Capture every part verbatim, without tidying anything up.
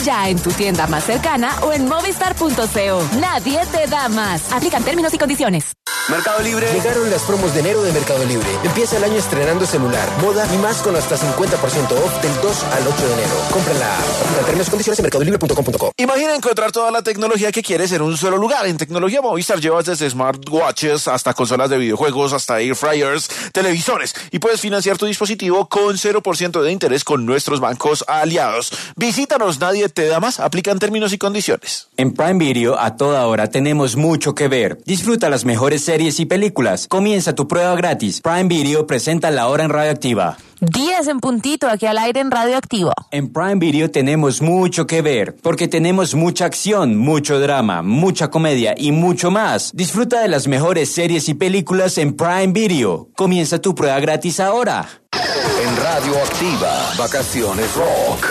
ya en tu tienda más cercana o en movistar punto co. Nadie te da más. Aplican términos y condiciones. Mercado Libre. Llegaron las promos de enero de Mercado Libre. Empieza el año estrenando celular, moda y más con hasta cincuenta por ciento off del dos al ocho de enero. Cómprala. Aplican términos y condiciones en mercado libre punto com punto co. Imagina encontrar toda la tecnología que quieres en un solo lugar. En Tecnología Movistar llevas desde smartwatches hasta consolas de videojuegos, hasta air fryers, televisores. Y puedes financiar tu dispositivo con cero por ciento de interés con nuestros bancos aliados. Visítanos, nadie te da más. Aplican términos y condiciones. En Prime Video a toda hora tenemos mucho que ver. Disfruta las mejores series y películas. Comienza tu prueba gratis. Prime Video presenta La Hora en Radioactiva. diez en puntito aquí al aire en Radioactiva. En Prime Video tenemos mucho que ver, porque tenemos mucha acción, mucho drama, mucha comedia y mucho más. Disfruta de las mejores series y películas en Prime Video. Comienza tu prueba gratis ahora. En Radioactiva, Vacaciones Rock.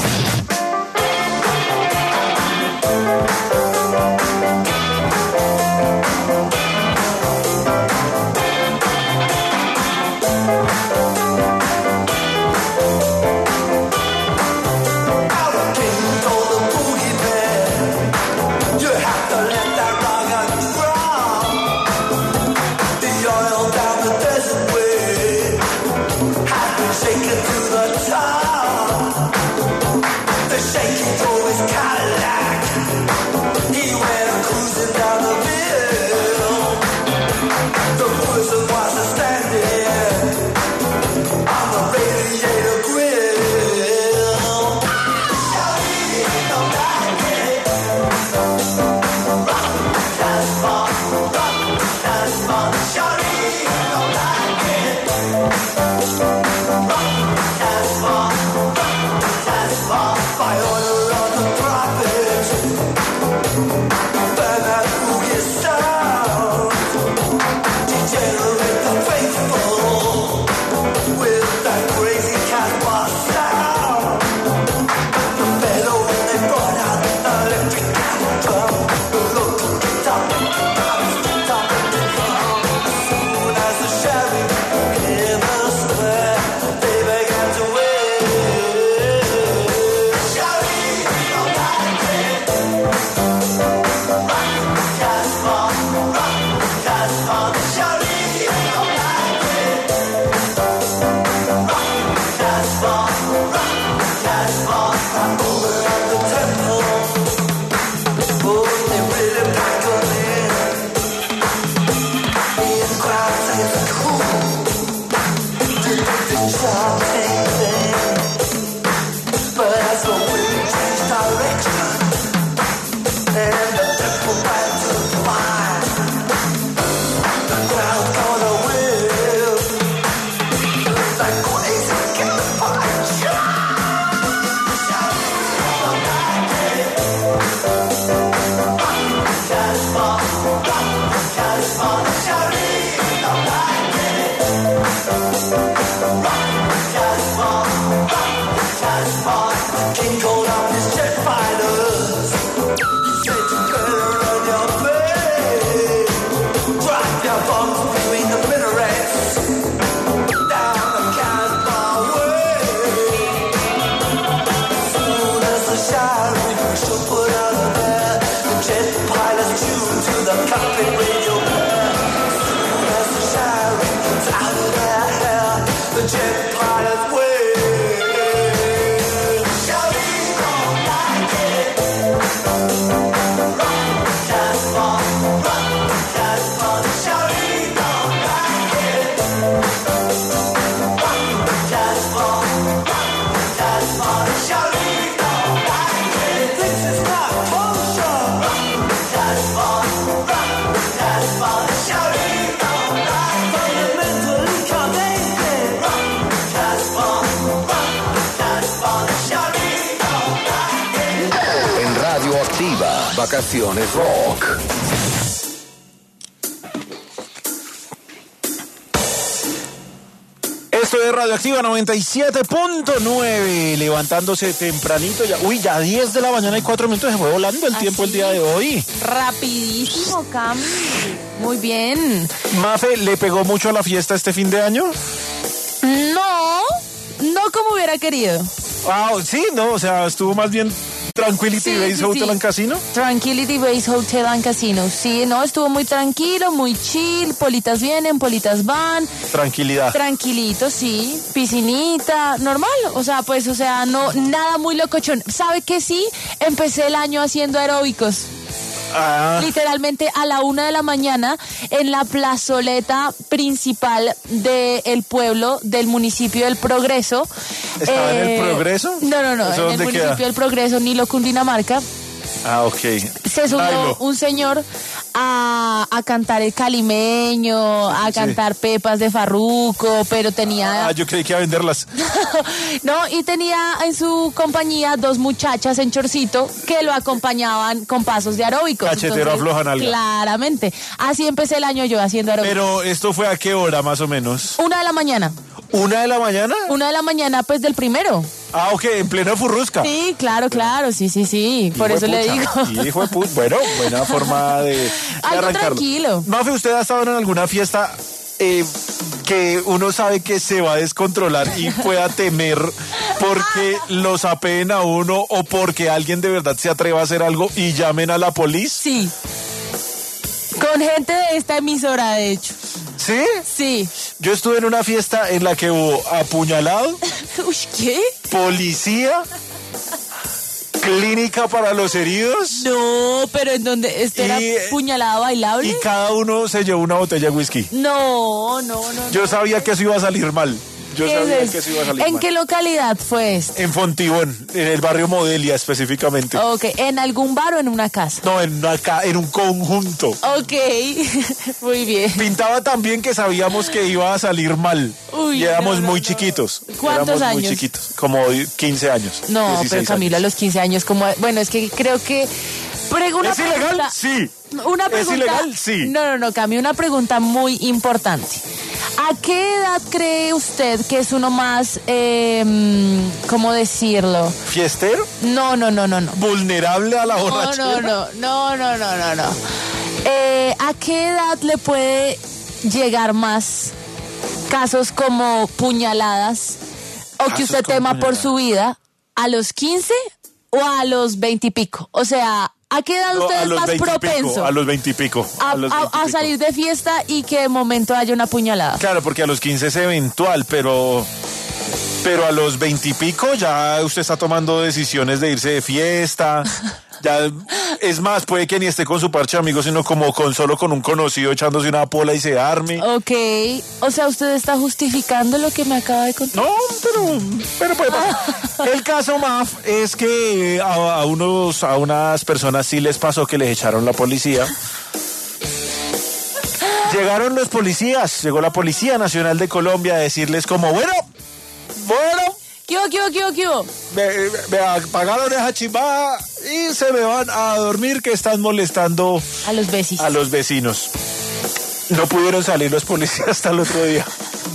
Vacaciones Rock. Esto es Radioactiva noventa y siete punto nueve, levantándose tempranito ya. Uy, ya diez de la mañana y cuatro minutos, se fue volando el ¿Ah, tiempo sí? El día de hoy. Rapidísimo, Cami. Muy bien. Mafe, ¿le pegó mucho a la fiesta este fin de año? No, no como hubiera querido. Ah, sí, no, o sea, estuvo más bien Tranquility Sí, Base sí, Hotel sí. and Casino. Tranquility Base Hotel and Casino. Sí, no, estuvo muy tranquilo, muy chill. Politas vienen, politas van. Tranquilidad. Tranquilito, sí. Piscinita, normal. O sea, pues, o sea, no, nada muy locochón. ¿Sabe qué sí? Empecé el año haciendo aeróbicos. Ah, Literalmente a la una de la mañana en la plazoleta principal del pueblo, del municipio del Progreso. ¿Estaba en el Progreso? No, no, no, ¿Eso en el dónde municipio queda? del Progreso, Nilo, Cundinamarca. ah, ok. Se subió Nailo. un señor a, a cantar el calimeño, a Sí. cantar pepas de farruco, pero tenía... Ah, yo creí que iba a venderlas. No, y tenía en su compañía dos muchachas en chorcito que lo acompañaban con pasos de aeróbicos. Cachetero afloja nalga. Claramente. Así empecé el año yo haciendo aeróbicos. Pero esto fue a qué hora más o menos. Una de la mañana. ¿Una de la mañana? Una de la mañana, pues, del primero. Ah, ok, en pleno Furrusca. Sí, claro, claro, sí, sí, sí. Por Hijo eso de le pucha. digo. Hijo de pucha. Bueno, buena forma de, de Algo arrancarlo. tranquilo. Mafe, ¿usted ha estado en alguna fiesta eh, que uno sabe que se va a descontrolar y pueda temer porque lo sapeen a uno o porque alguien de verdad se atreva a hacer algo y llamen a la policía? Sí. Con gente de esta emisora, de hecho. ¿Sí? Sí. Yo estuve en una fiesta en la que hubo apuñalado, Uy, ¿qué? policía, clínica para los heridos No, pero en donde este era Y- puñalada bailable. y cada uno se llevó una botella de whisky. No, no, no. Yo sabía que eso iba a salir mal. Yo ¿Qué sabía es que eso eso? iba a salir ¿En mal. qué localidad fue esto? En Fontibón, en el barrio Modelia específicamente. Ok, ¿en algún bar o en una casa? No, en, una ca- en un conjunto. Ok, muy bien. Pintaba también que sabíamos que iba a salir mal. Uy, y éramos no, no, muy no. chiquitos. ¿Cuántos éramos años? muy chiquitos, como quince años. No, dieciséis pero Camilo, a años. los quince años, como... Bueno, es que creo que... Pregu- una ¿Es ilegal? pregunta- Sí. Una ¿Es pregunta, ilegal? Sí. No, no, no, Cami, una pregunta muy importante. ¿A qué edad cree usted que es uno más, eh, ¿cómo decirlo? ¿Fiestero? No, no, no, no, no. ¿Vulnerable a la No, borrachera? no, no, no, no, no, no, no. Eh, ¿A qué edad le puede llegar más casos como puñaladas o que Casos usted como tema por puñaladas. su vida? ¿A los quince o a los veinte y pico? O sea, ¿a qué edad No, usted a es los más veintipico, propenso a los veintipico. a, a los a- a veintipico. salir de fiesta y que de momento haya una puñalada? Claro, porque a los quince es eventual, pero pero a los veintipico ya usted está tomando decisiones de irse de fiesta. Ya, es más, puede que ni esté con su parche de amigos, sino como con solo con un conocido echándose una pola y se arme. Ok, o sea, usted está justificando lo que me acaba de contar. No, pero, pero puede pasar. El caso, Maf, es que a, a unos, a unas personas sí les pasó que les echaron la policía. Llegaron los policías, llegó la Policía Nacional de Colombia a decirles como, bueno, bueno, ¿Qué hubo, qué hubo, qué hubo, qué hubo? me, me apagaron esa chimbada y se me van a dormir que están molestando A los besis. a los vecinos. No pudieron salir los policías hasta el otro día.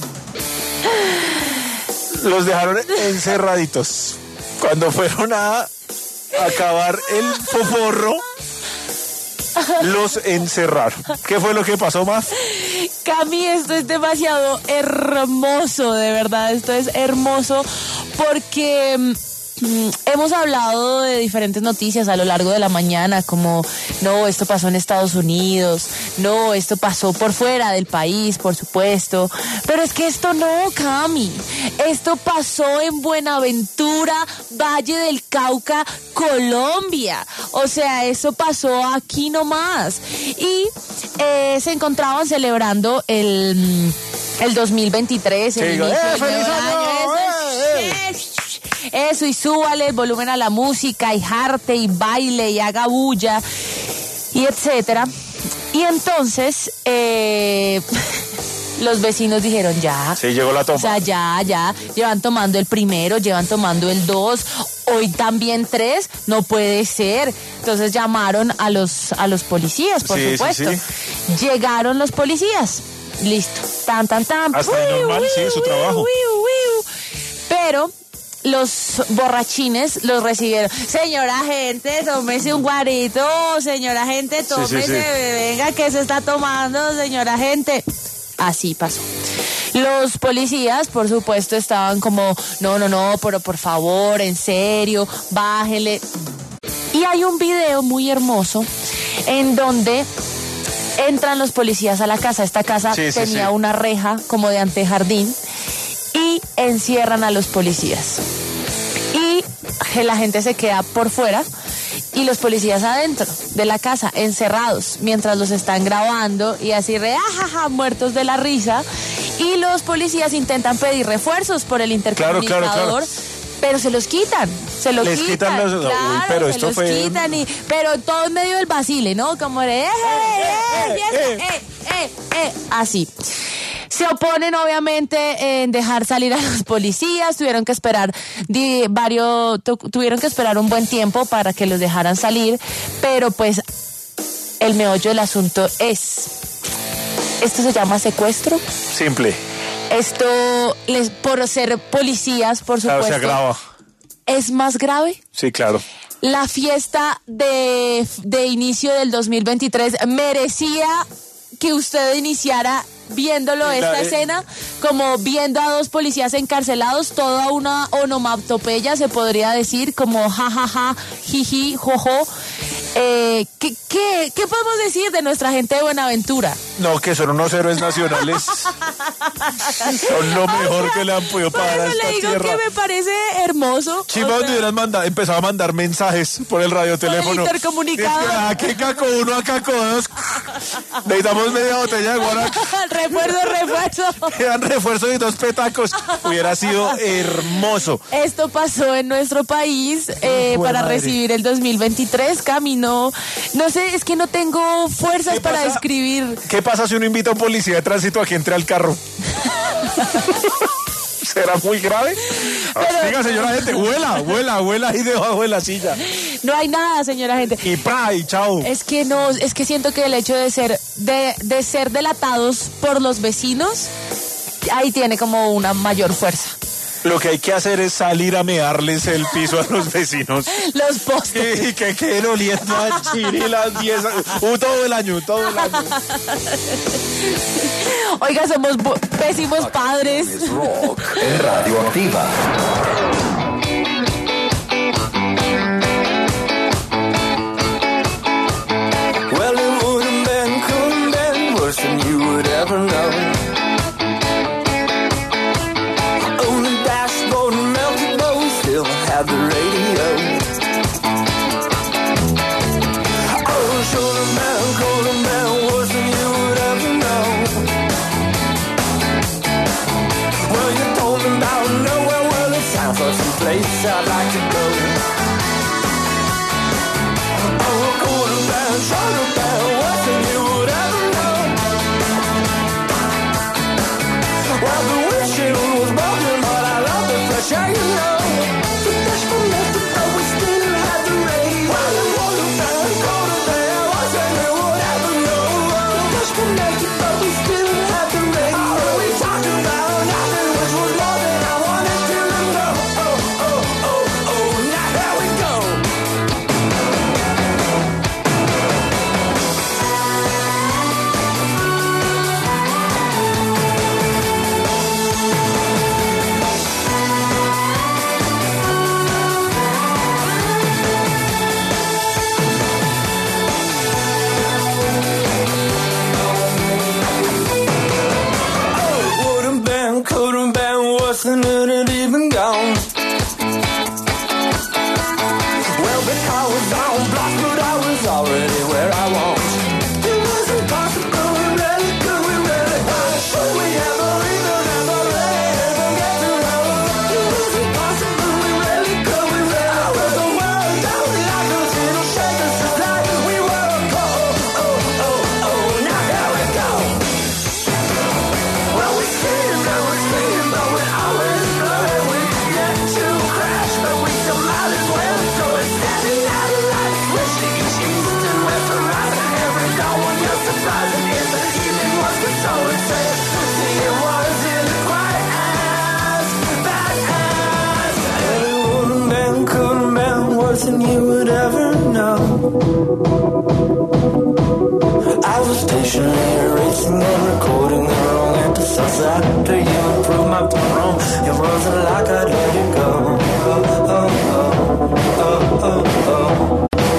Los dejaron encerraditos. Cuando fueron a acabar el foforro, los encerraron. ¿Qué fue lo que pasó, más? Cami, esto es demasiado hermoso, de verdad, esto es hermoso porque mm, hemos hablado de diferentes noticias a lo largo de la mañana, como, no, esto pasó en Estados Unidos, no, esto pasó por fuera del país, por supuesto, pero es que esto no, Cami, esto pasó en Buenaventura, Valle del Cauca, Colombia, o sea, eso pasó aquí nomás, y eh, se encontraban celebrando el, el dos mil veintitrés, el Sí, digo, inicio ¡eh, del feliz nuevo año! año, ¡Eh, eso, eso, y súbale el volumen a la música, y jarte, y baile, y haga bulla, y etcétera. Y entonces, eh, los vecinos dijeron, ya. Sí, llegó la toma. O sea, ya, ya, llevan tomando el primero, llevan tomando el dos, hoy también tres, no puede ser. Entonces llamaron a los, a los policías, por Sí, sí, supuesto. sí. Llegaron los policías, listo, tan, tan, tan. Hasta ahí Wiu, normal, sí, wiu, es su wiu, trabajo. wiu, wiu. Pero los borrachines los recibieron. Señora gente, tómese un guarito. Señora gente, tómese, sí. venga, que se está tomando, señora gente. Así pasó. Los policías, por supuesto, estaban como, no, no, no, pero por favor, en serio, bájele. Y hay un video muy hermoso en donde entran los policías a la casa. Esta casa sí, sí, tenía sí. una reja como de antejardín y encierran a los policías. Y la gente se queda por fuera y los policías adentro de la casa, encerrados, mientras los están grabando y así re, ajaja, muertos de la risa. Y los policías intentan pedir refuerzos por el intercomunicador, claro, claro, claro. pero se los quitan, se los Les quitan, quitan los- claro, uy, pero se esto los fue- quitan, y, pero todo en medio del vacile, ¿no? Como de, eh, eh, eh, eh, eh, eh, eh, así. Se oponen obviamente en dejar salir a los policías, tuvieron que esperar di, varios, tu, tuvieron que esperar un buen tiempo para que los dejaran salir, pero pues el meollo del asunto es, esto se llama secuestro. Simple. Esto, les, por ser policías, por Claro, supuesto, se agrava. es más grave. Sí, claro. La fiesta de, de inicio del dos mil veintitrés merecía que usted iniciara viéndolo La- esta eh. escena, como viendo a dos policías encarcelados, toda una onomatopeya se podría decir, como jajaja, jiji, jojo. Eh, ¿qué, qué, ¿Qué podemos decir de nuestra gente de Buenaventura? No, que son unos héroes nacionales. Son lo mejor O sea, que le han podido por pagar a eso esta le digo tierra. que me parece hermoso. Chimba, O sea, donde hubieran mandado, empezado a mandar mensajes por el radioteléfono. Por el intercomunicador. Es que, ah, que caco uno, a caco dos. Necesitamos media botella de guaraca. refuerzo, refuerzo. Quedan refuerzos y dos petacos. Hubiera sido hermoso. Esto pasó en nuestro país eh, Hijo de para madre. recibir el dos mil veintitrés. Caminó, no sé, es que no tengo fuerzas ¿Qué para pasa? describir. ¿Qué pasa si uno invita a un policía de tránsito a que entre al carro? ¿Será muy grave? Pero- Diga, señora gente, vuela, vuela, vuela ahí debajo de la silla. No hay nada, señora gente. Y pa, y chao. Es que no, es que siento que el hecho de ser, de, de ser delatados por los vecinos, ahí tiene como una mayor fuerza. Lo que hay que hacer es salir a mearles el piso a los vecinos. Los postes. Y que queden oliendo a chiri las diez, uh, todo el año, todo el año. Oiga, somos bu- pésimos padres. Es rock en Radioactiva. Well, it wouldn't been, couldn't been worse than you would ever know. On the dashboard, melted bow, still had the radio. Oh, it should have been, could have been worse than you would ever know. Well, you told me about nowhere, well, it sounds like some place I'd like to go. Oh, it could have been, should have been worse than you would ever know. Well, the windshield was broken, but I love the fresh air, you know. The dashboard melted, but we still had the radio. Well, it would have been, could have been worse than you would ever know. The dashboard melted, but we still had the radio. Oh, we talked about nothing, which was more than I wanted to know. Oh, oh, oh, oh, now here we go. Oh, would have been, could have been worse than it had even gone. Well, but I was on block, but I was already where I was. It was impossible, we really could, we really would we ever even ever ever get to know? It was impossible, we really could, we really would. The world don't like us, it'll shake us just like we were. Oh, oh, oh, oh, now here we go. Well, we screamed and we screamed, but we always learned we could get to crash, but we still might as well. So it's standing out of light, wishing each east and west and right, and every dawn when you're surprising if the evening was good, so it said, see, it wasn't quite as bad as it would have been, could have been worse than you would ever know. I was patiently erasing and recording the wrong episodes after you had proved my point wrong. It wasn't like I'd let it go. Oh, oh, oh, oh, oh, oh.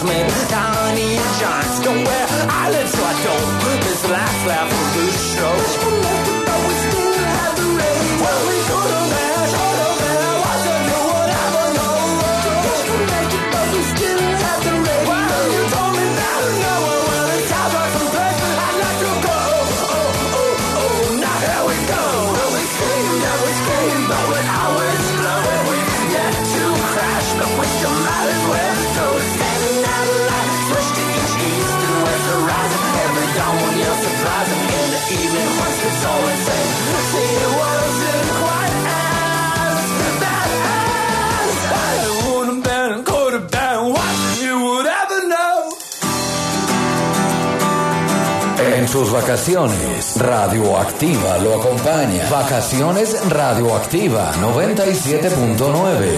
Smith, Tiny and Giants. Don't wear eyelids so I don't miss the last laugh of the show. But we still have the radio. Well, we could have been, should have been, what's the new, whatever, no. Disconnected, but we still have the radio. Well, you told me that to know well, it sounds like some place I'd like to go. Oh, oh, oh, now here we go. Well, we came, now we came, but when I was low, we've yet to crash, but we still might as well go. Standing out of light, switch to each east and west horizon. Every dawn when you're surprising in the evening, once it's all the same. See, it wasn't quite as bad as I would have been, could have been, what you would ever know. En sus vacaciones, Radioactiva lo acompaña. Vacaciones Radioactiva noventa y siete punto nueve.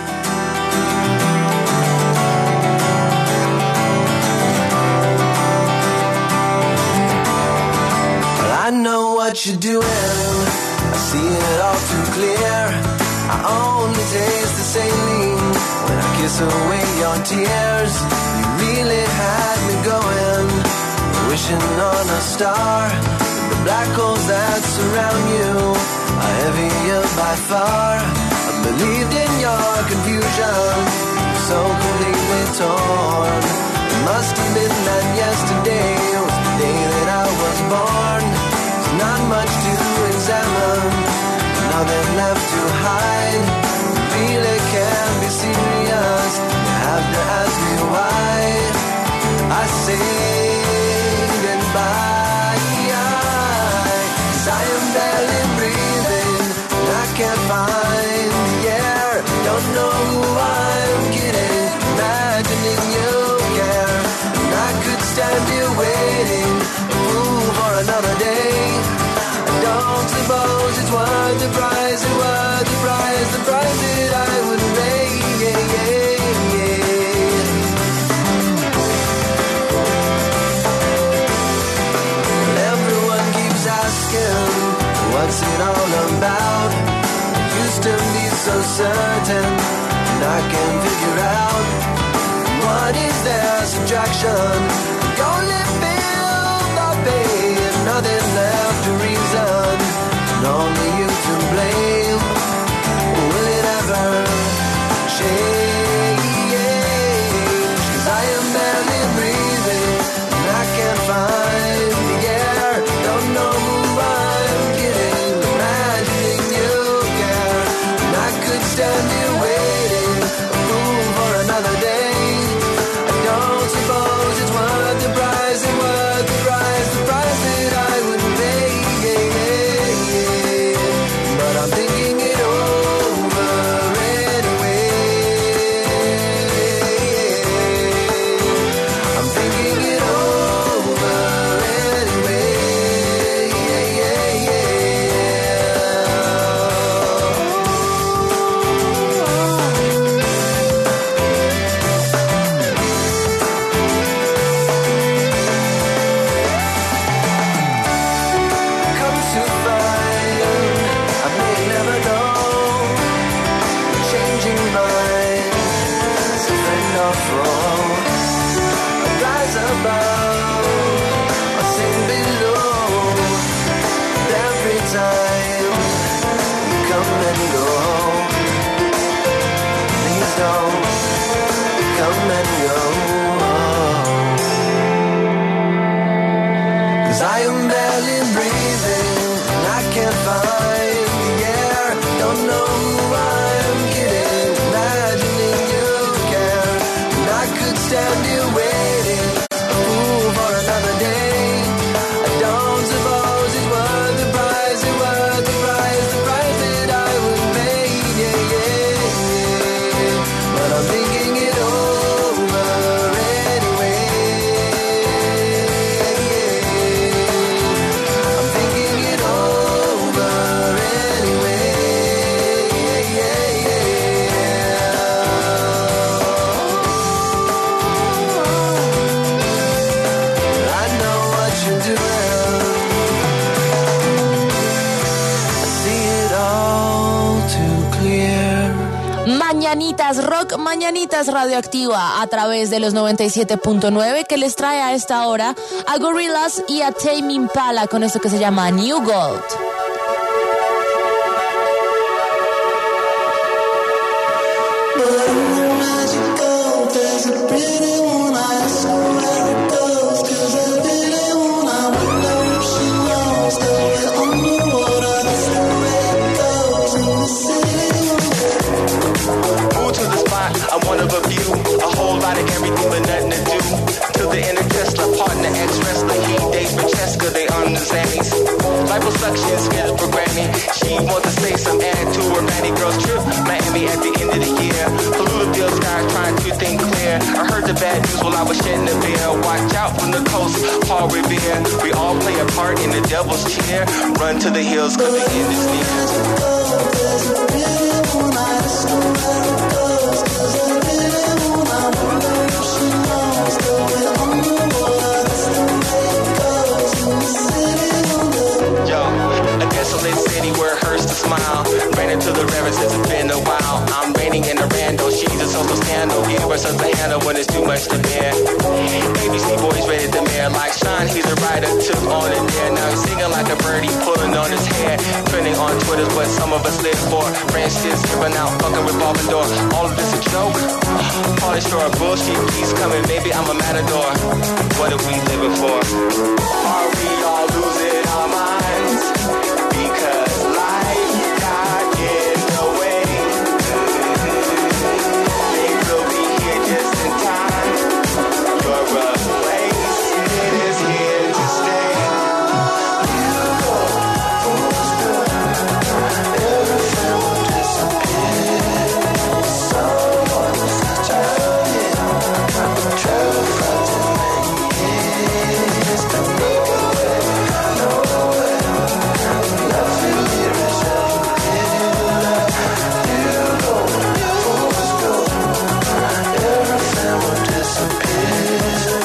I know what you're doing, I see it all too clear. I only taste the saline when I kiss away your tears. You really had me going, wishing on a star. But the black holes that surround you are heavier by far. I believed in your confusion, so completely torn. It must have been that yesterday was the day that I was born. There's not much to examine, nothing left to hide. You really can't be serious, you have to ask me why. I say goodbye, 'cause I am barely breathing, and I can't find the air. Don't know who I'm kidding, imagining you care. And I could stand here waiting, ooh, for another day. I don't suppose it's worth the price, it's worth the price, the price that I would pay. Yeah, yeah, yeah. Well, everyone keeps asking, what's it all about? I used to be so certain, and I can figure out, what is their subtraction? You only feel the pain, nothing left to reason, and only you to blame. Will it ever change? 'Cause I am barely breathing, and I can't find the air. Don't know who I'm kidding, imagining you care. And I could stand here waiting, room for another day. I don't suppose it's worth Mañanitas Rock, Mañanitas Radioactiva a través de los noventa y siete punto nueve, que les trae a esta hora a Gorillaz y a Tame Impala con esto que se llama New Gold. I'm one of a few, a whole lot of everything but nothing to do. Till the inner Tesla, partner, ex-wrestler, he dates Francesca, they on the Zannies. Liposuction, skills programming, she wants to say some add to her Manny Girls trip, Miami at the end of the year. Polluted skies trying to think clear. I heard the bad news while I was shedding the beer. Watch out from the coast, Paul Revere. We all play a part in the devil's cheer. Run to the hills cause the end is near. Yo, a desolate city where it hurts to smile. Ran into the river since it's been a while. I'm raining in a rando, she's a social scandal. Give us a handle when it's too much to bear. A B C boys rated the mayor like Sean, he's a writer, took on it there. Now he's singing like a birdie, pulling on his hair. Trending on Twitter's what some of us live for. Branches skipping out, fucking revolving door. All of this a joke. Party store bullshit keeps coming, maybe I'm a matador. What are we living for? Are we all losing our minds? Because life got in the way. They will be here just in time. Your replacement is here to stay. You go full speed. Everything will disappear. Someone's traveling, travel far to many years to nowhere, nowhere. Nothing here is ever real. You go full speed. Everything will disappear.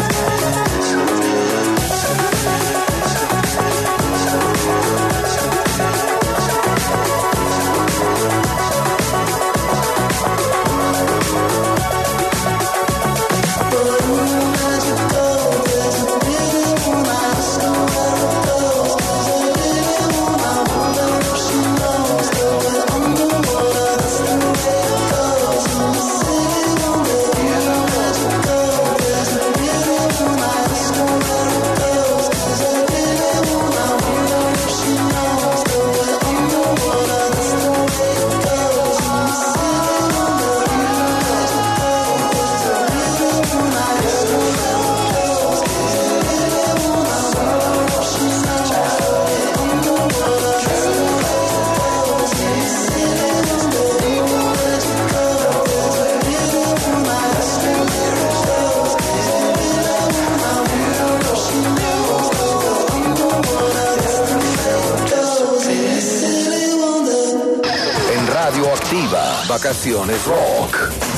Vacaciones Rock.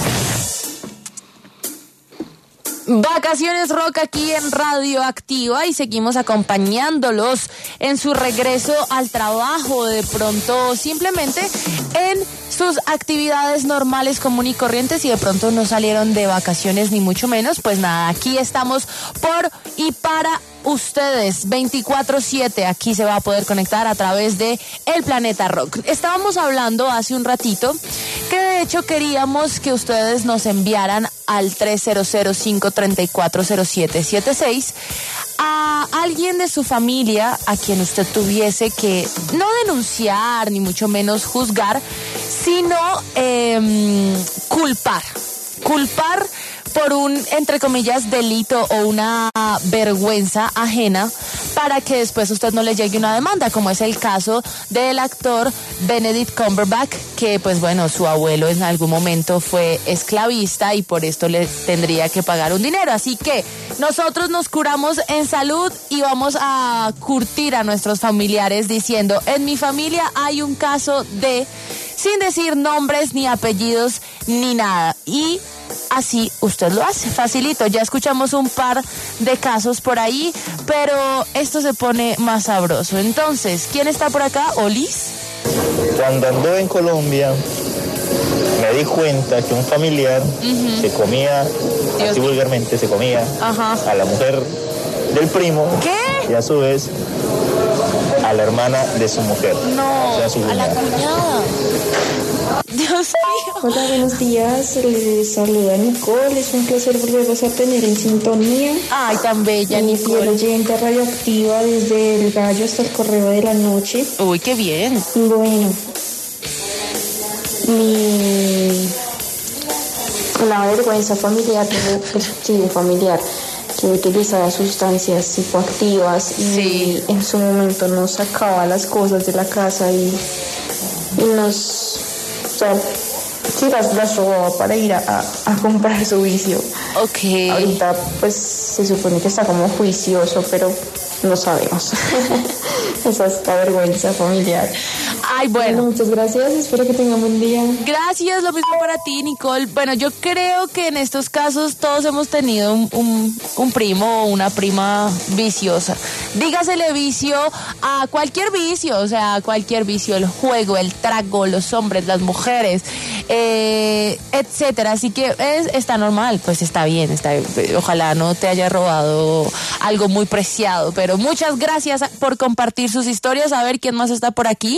Vacaciones Rock aquí en Radioactiva y seguimos acompañándolos en su regreso al trabajo, de pronto simplemente en sus actividades normales, común y corrientes, y de pronto no salieron de vacaciones ni mucho menos. Pues nada, aquí estamos por y para ustedes, veinticuatro siete, aquí se va a poder conectar a través de El Planeta Rock. Estábamos hablando hace un ratito que de hecho queríamos que ustedes nos enviaran al tres cero cero, cinco tres cuatro, cero siete siete seis a alguien de su familia a quien usted tuviese que no denunciar ni mucho menos juzgar, sino eh, culpar. Culpar por un, entre comillas, delito o una vergüenza ajena, para que después usted no le llegue una demanda, como es el caso del actor Benedict Cumberbatch, que pues bueno, su abuelo en algún momento fue esclavista y por esto le tendría que pagar un dinero. Así que nosotros nos curamos en salud y vamos a curtir a nuestros familiares diciendo: en mi familia hay un caso de, sin decir nombres ni apellidos ni nada. Y así usted lo hace, facilito. Ya escuchamos un par de casos por ahí, pero esto se pone más sabroso. Entonces, ¿quién está por acá? ¿Olis? Cuando ando en Colombia, me di cuenta que un familiar uh-huh. se comía, Dios así vulgarmente, se comía uh-huh. a la mujer del primo. ¿Qué? Y a su vez a la hermana de su mujer. No, o sea, su a la cuñada. Dios mío. Hola, buenos días. Les saluda Nicole. Es un placer volverlos a tener en sintonía. Ay, tan bella, Mi Nicole. fiel oyente radioactiva desde el gallo hasta el correo de la noche. Uy, qué bien. Bueno, mi una vergüenza familiar, sí, familiar, que utilizaba sustancias psicoactivas y sí. en su momento nos sacaba las cosas de la casa y, y nos, o sea, sí las, las robaba para ir a, a, a comprar su vicio. Ok. Ahorita pues se supone que está como juicioso, pero no sabemos. Esa es la vergüenza familiar. Ay, bueno. bueno. Muchas gracias, espero que tengan buen día. Gracias, lo mismo para ti, Nicole. Bueno, yo creo que en estos casos todos hemos tenido un, un, un primo o una prima viciosa. Dígasele vicio a cualquier vicio, o sea, cualquier vicio, el juego, el trago, los hombres, las mujeres, eh, etcétera. Así que es, está normal, pues está bien, está bien. Ojalá no te haya robado algo muy preciado, pero muchas gracias por compartir sus historias. A ver quién más está por aquí.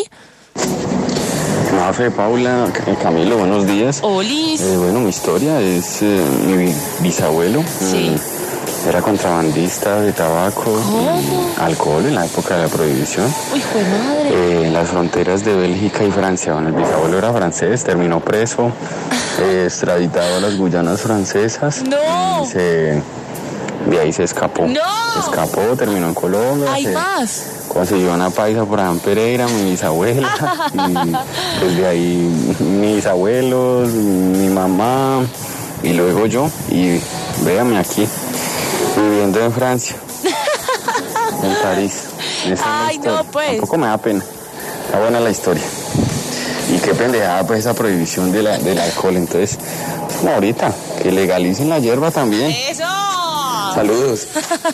Mafe, Paula, Camilo, buenos días. Olis. Eh, bueno, mi historia es eh, mi bisabuelo. Sí. Eh, era contrabandista de tabaco y alcohol en la época de la prohibición. Uy, fue madre. Eh, en las fronteras de Bélgica y Francia. Bueno, el bisabuelo era francés, terminó preso, eh, extraditado a las Guyanas francesas. No. Y se, de ahí se escapó. No. Se escapó, terminó en Colombia. Hay se, más. Consiguió una paisa por allá en Pereira, mi bisabuela, y desde ahí mis abuelos, mi mamá, y luego yo, y véame aquí, viviendo en Francia, en París. Esa Ay, no, pues. Tampoco me da pena, está buena la historia. Y qué pendejada, pues, esa prohibición de la, del alcohol, entonces, como ahorita, que legalicen la hierba también. ¡Eso! Saludos.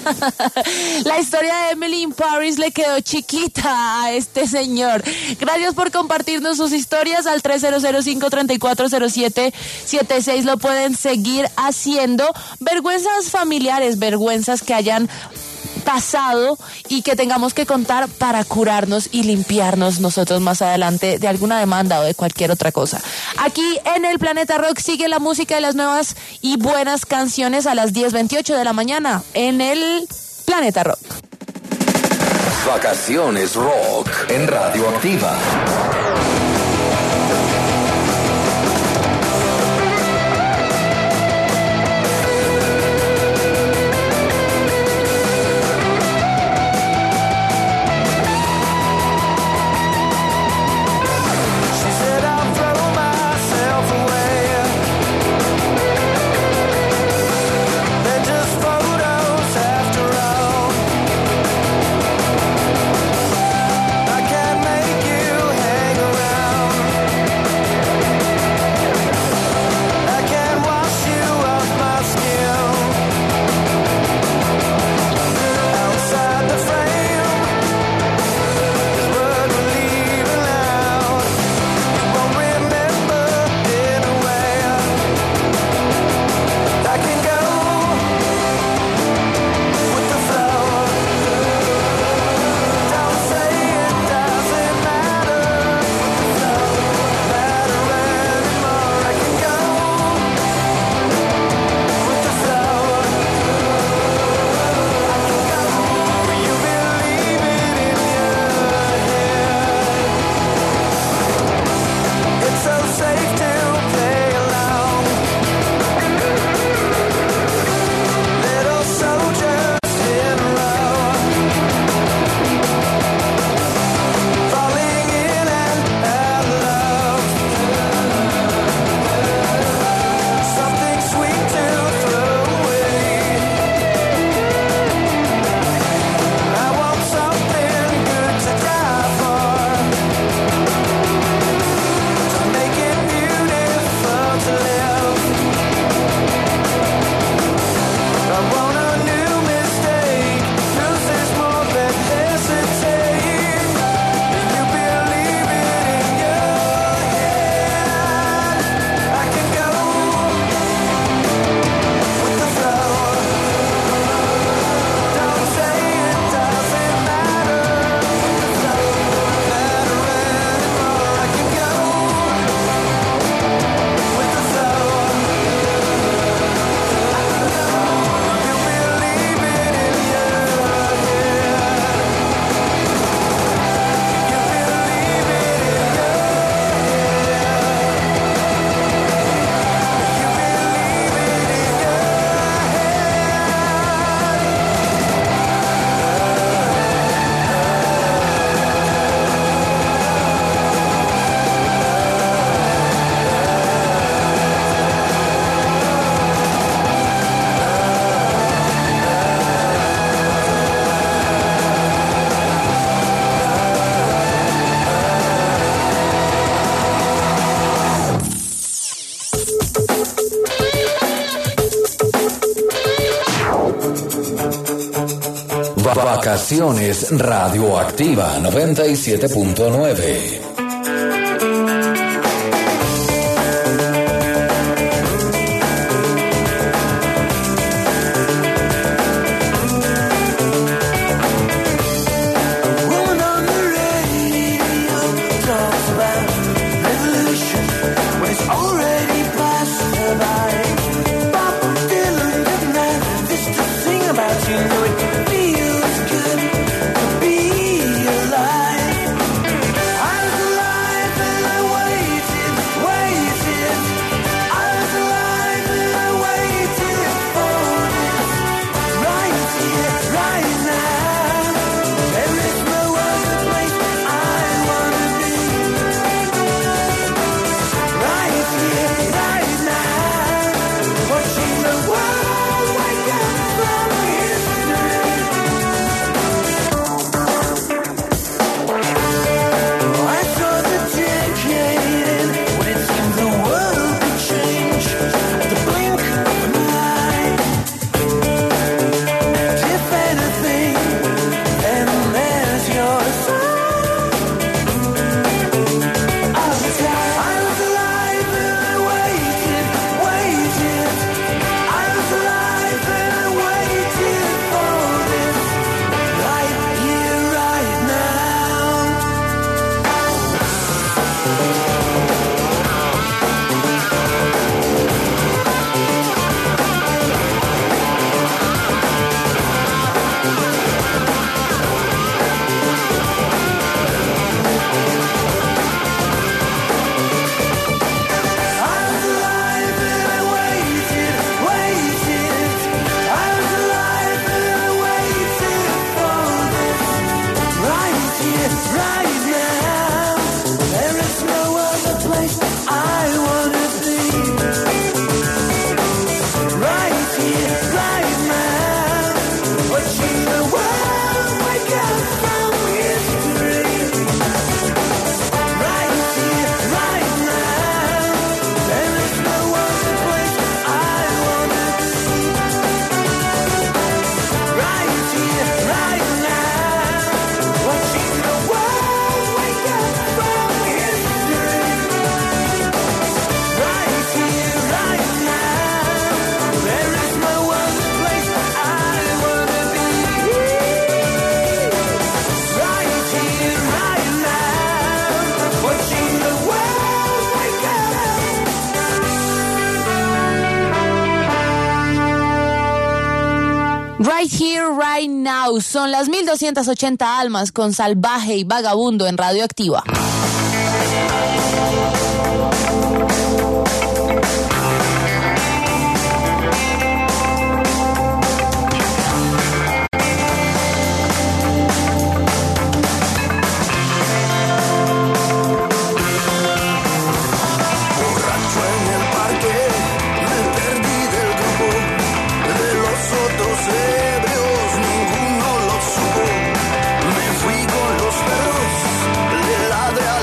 La historia de Emily in Paris le quedó chiquita a este señor. Gracias por compartirnos sus historias al tres cero cero cinco tres cuatro cero siete siete seis. Lo pueden seguir haciendo. Vergüenzas familiares, vergüenzas que hayan pasado y que tengamos que contar para curarnos y limpiarnos nosotros más adelante de alguna demanda o de cualquier otra cosa. Aquí en el Planeta Rock sigue la música de las nuevas y buenas canciones a las diez veintiocho de la mañana en el Planeta Rock. Vacaciones Rock en Radioactiva. I can't make you hang around. Vacaciones Radioactiva noventa y siete punto nueve. Right Here, Right Now. Son las mil doscientas ochenta almas con Salvaje y Vagabundo en Radioactiva. Ninguno lo supo. Me fui con los perros de la de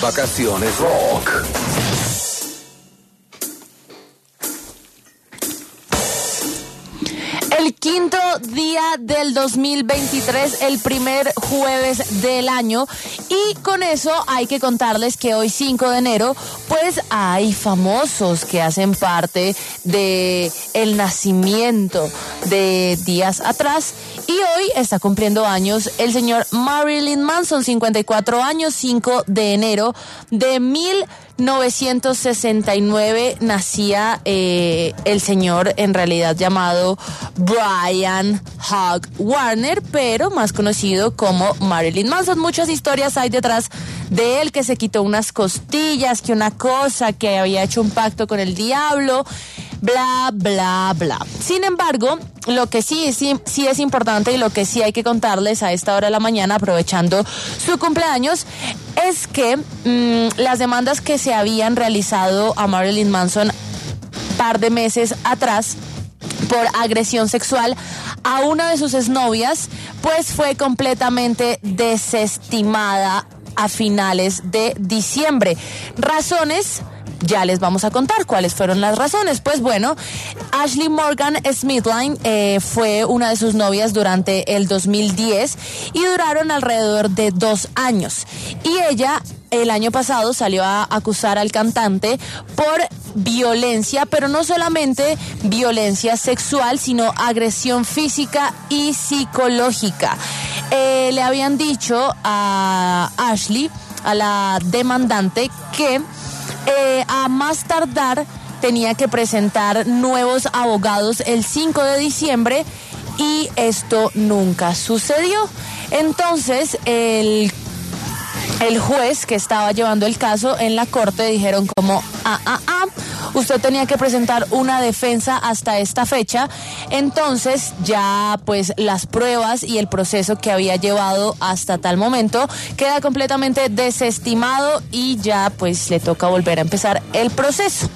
Vacaciones Rock. El quinto día del dos mil veintitrés, el primer jueves del año, y con eso hay que contarles que hoy cinco de enero pues hay famosos que hacen parte de el nacimiento de días atrás, y hoy está cumpliendo años el señor Marilyn Manson, cincuenta y cuatro años, cinco de enero de mil novecientos sesenta y nueve nacía eh, el señor en realidad llamado Brian Hugh Warner, pero más conocido como Marilyn Manson. Muchas historias hay detrás de él, que se quitó unas costillas, que una cosa, que había hecho un pacto con el diablo, bla, bla, bla. Sin embargo, lo que sí, sí, sí es importante y lo que sí hay que contarles a esta hora de la mañana, aprovechando su cumpleaños, es que mmm, las demandas que se habían realizado a Marilyn Manson par de meses atrás por agresión sexual a una de sus exnovias, pues fue completamente desestimada a finales de diciembre. Razones, ya les vamos a contar cuáles fueron las razones. Pues bueno, Ashley Morgan Smithline eh, fue una de sus novias durante el dos mil diez y duraron alrededor de dos años. Y ella el año pasado salió a acusar al cantante por violencia, pero no solamente violencia sexual, sino agresión física y psicológica. Eh, le habían dicho a Ashley, a la demandante, que eh, a más tardar tenía que presentar nuevos abogados el cinco de diciembre, y esto nunca sucedió. Entonces el El juez que estaba llevando el caso en la corte dijeron como, ah, ah, ah, usted tenía que presentar una defensa hasta esta fecha. Entonces ya pues las pruebas y el proceso que había llevado hasta tal momento queda completamente desestimado, y ya pues le toca volver a empezar el proceso.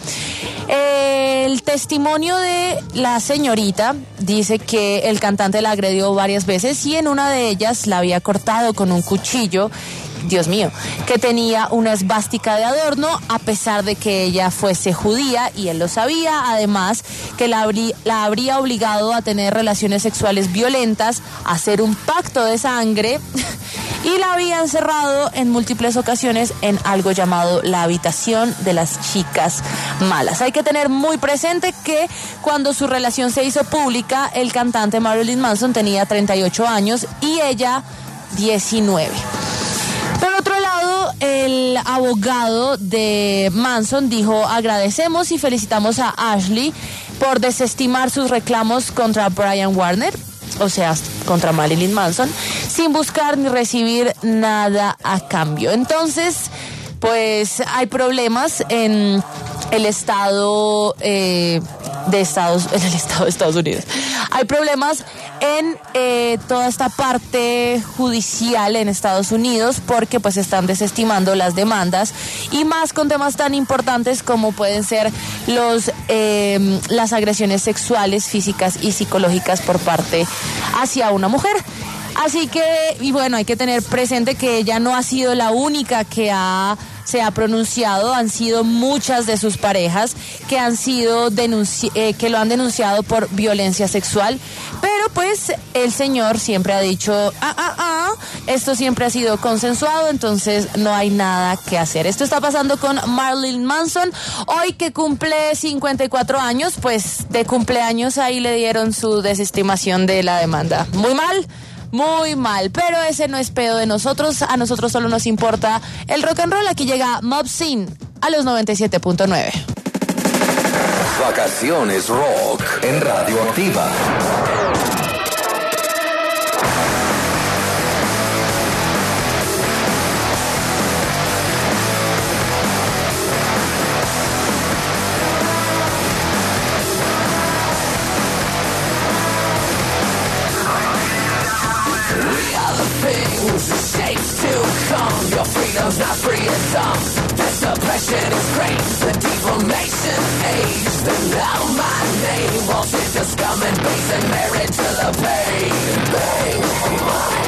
El testimonio de la señorita dice que el cantante la agredió varias veces, y en una de ellas la había cortado con un cuchillo, Dios mío, que tenía una esvástica de adorno, a pesar de que ella fuese judía y él lo sabía. Además, que la, habrí, la habría obligado a tener relaciones sexuales violentas, a hacer un pacto de sangre y la había encerrado en múltiples ocasiones en algo llamado la habitación de las chicas malas. Hay que tener muy presente que cuando su relación se hizo pública, el cantante Marilyn Manson tenía treinta y ocho años y ella diecinueve. Por otro lado, el abogado de Manson dijo: agradecemos y felicitamos a Ashley por desestimar sus reclamos contra Brian Warner, o sea, contra Marilyn Manson, sin buscar ni recibir nada a cambio. Entonces, pues hay problemas en el estado eh, de Estados, en el estado de Estados Unidos. Hay problemas en eh, toda esta parte judicial en Estados Unidos, porque pues están desestimando las demandas, y más con temas tan importantes como pueden ser los eh, las agresiones sexuales, físicas y psicológicas por parte hacia una mujer. Así que, y bueno, hay que tener presente que ella no ha sido la única que ha, se ha pronunciado. Han sido muchas de sus parejas que han sido denunci- eh, que lo han denunciado por violencia sexual. Pero pues el señor siempre ha dicho, ah, ah, ah, esto siempre ha sido consensuado, entonces no hay nada que hacer. Esto está pasando con Marilyn Manson. Hoy que cumple cincuenta y cuatro años, pues de cumpleaños ahí le dieron su desestimación de la demanda. Muy mal. Muy mal, pero ese no es pedo de nosotros. A nosotros solo nos importa el rock and roll. Aquí llega Mob Scene a los noventa y siete punto nueve. Vacaciones Rock en Radioactiva. Shapes to come, your freedom's not free as some. The suppression is great, the deformation age. Then now my name walks into scum and base and married to the pain. Bang,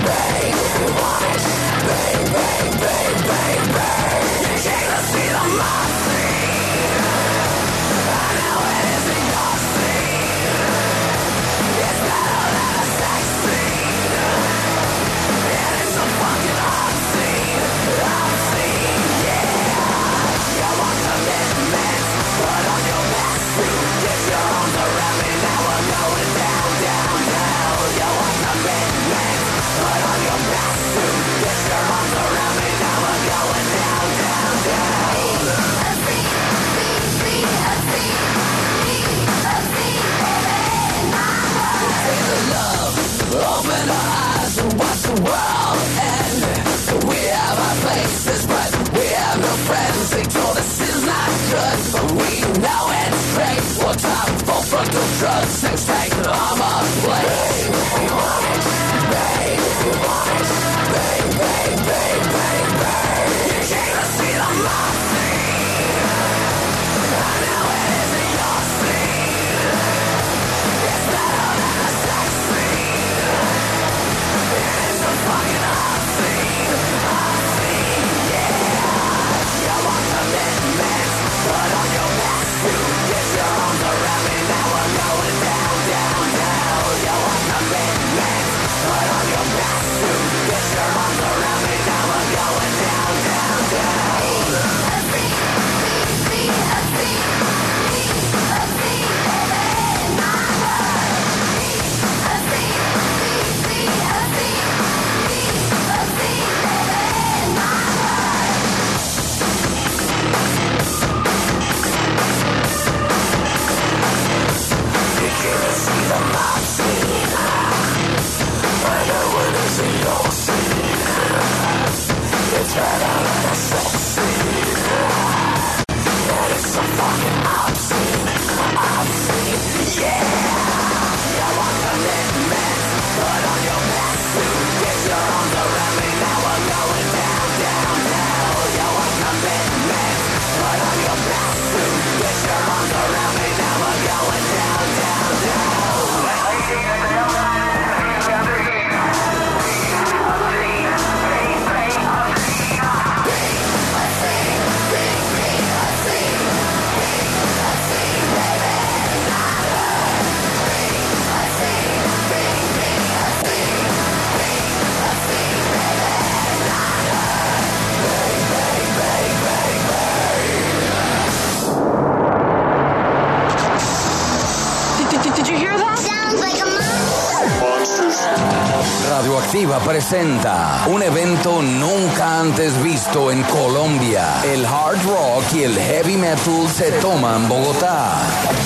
Radioactiva presenta un evento nunca antes visto en Colombia. El hard rock y el heavy metal se toman Bogotá.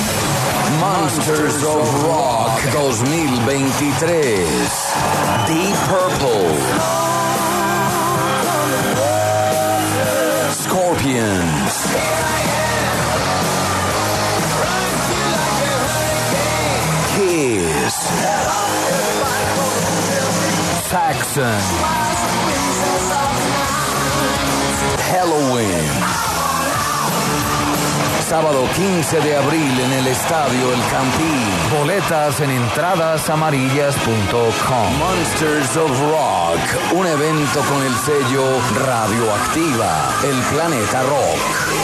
Monsters of Rock dos mil veintitrés. Deep Purple, Scorpions, Kiss, Saxon, Halloween. Sábado quince de abril en el Estadio El Campín. Boletas en entradas amarillas punto com. Monsters of Rock, un evento con el sello Radioactiva, el planeta rock.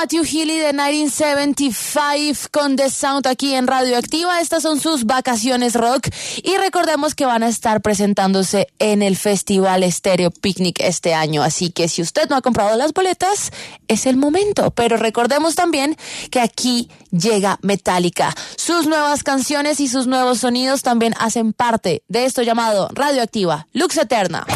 Matthew Healy de mil novecientos setenta y cinco con The Sound aquí en Radioactiva. Estas son sus vacaciones rock y recordemos que van a estar presentándose en el Festival Stereo Picnic este año, así que si usted no ha comprado las boletas, es el momento. Pero recordemos también que aquí llega Metallica. Sus nuevas canciones y sus nuevos sonidos también hacen parte de esto llamado Radioactiva, Lux Eterna.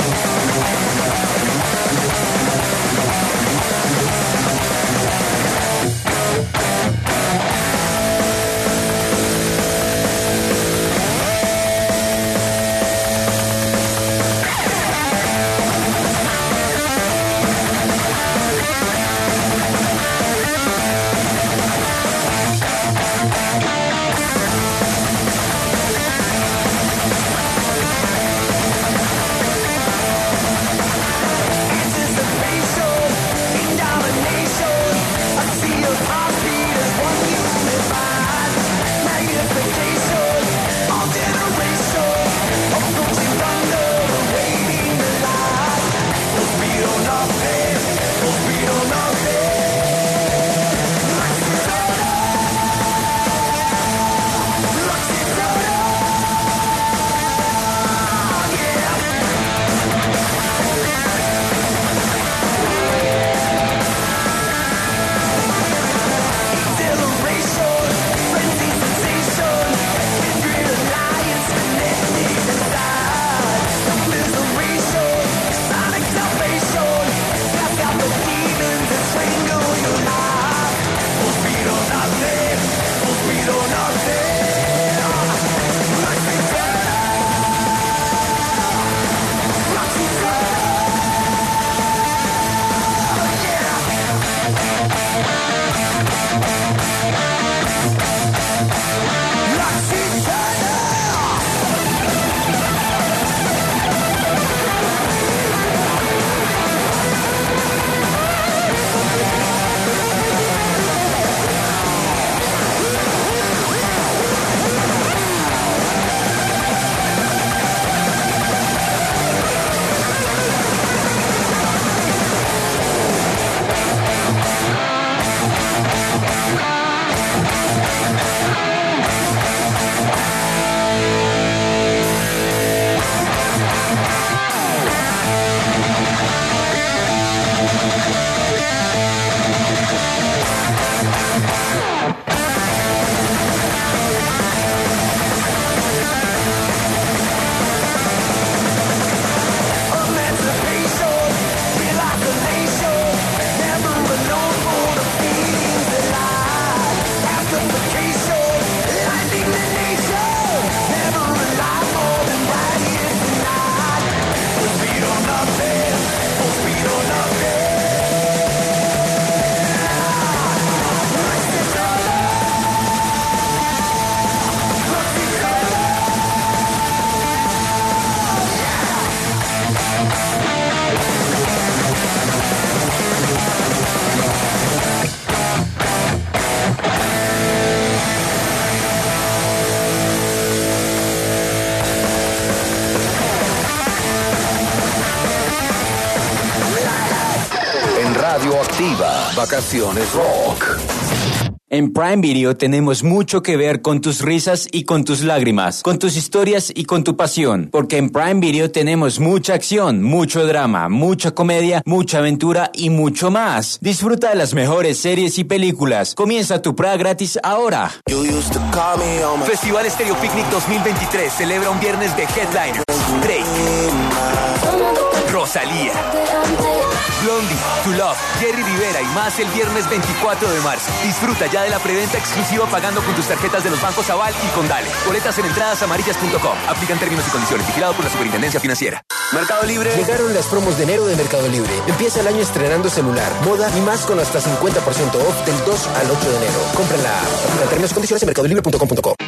Radioactiva, vacaciones rock. En Prime Video tenemos mucho que ver con tus risas y con tus lágrimas, con tus historias y con tu pasión, porque en Prime Video tenemos mucha acción, mucho drama, mucha comedia, mucha aventura y mucho más. Disfruta de las mejores series y películas. Comienza tu prueba gratis ahora. Festival Stereo Picnic dos mil veintitrés celebra un viernes de headliners. Drake, Rosalía, Blondie, To Love, Jerry Rivera y más el viernes veinticuatro de marzo. Disfruta ya de la preventa exclusiva pagando con tus tarjetas de los bancos Aval y Condale. Boletas en entradas amarillas punto com. Aplican términos y condiciones. Vigilado por la Superintendencia Financiera. Mercado Libre. Llegaron las promos de enero de Mercado Libre. Empieza el año estrenando celular, moda y más con hasta cincuenta por ciento off del dos al ocho de enero. Compra en la app. Aplican términos y condiciones en mercado libre punto com punto co.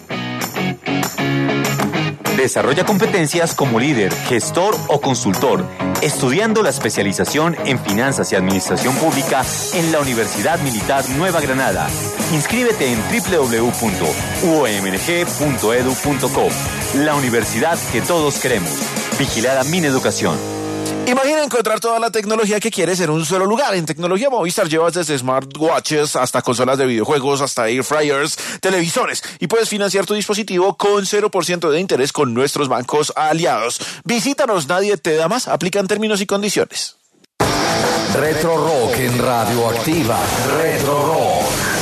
Desarrolla competencias como líder, gestor o consultor, estudiando la especialización en finanzas y administración pública en la Universidad Militar Nueva Granada. Inscríbete en doble u doble u doble u punto u o m n g punto e d u punto co. La universidad que todos queremos. Vigilada Mineducación. Imagina encontrar toda la tecnología que quieres en un solo lugar. En Tecnología Movistar llevas desde smartwatches hasta consolas de videojuegos, hasta air fryers, televisores, y puedes financiar tu dispositivo con cero por ciento de interés con nuestros bancos aliados. Visítanos, nadie te da más. Aplican términos y condiciones. Retro Rock en Radioactiva. Retro Rock.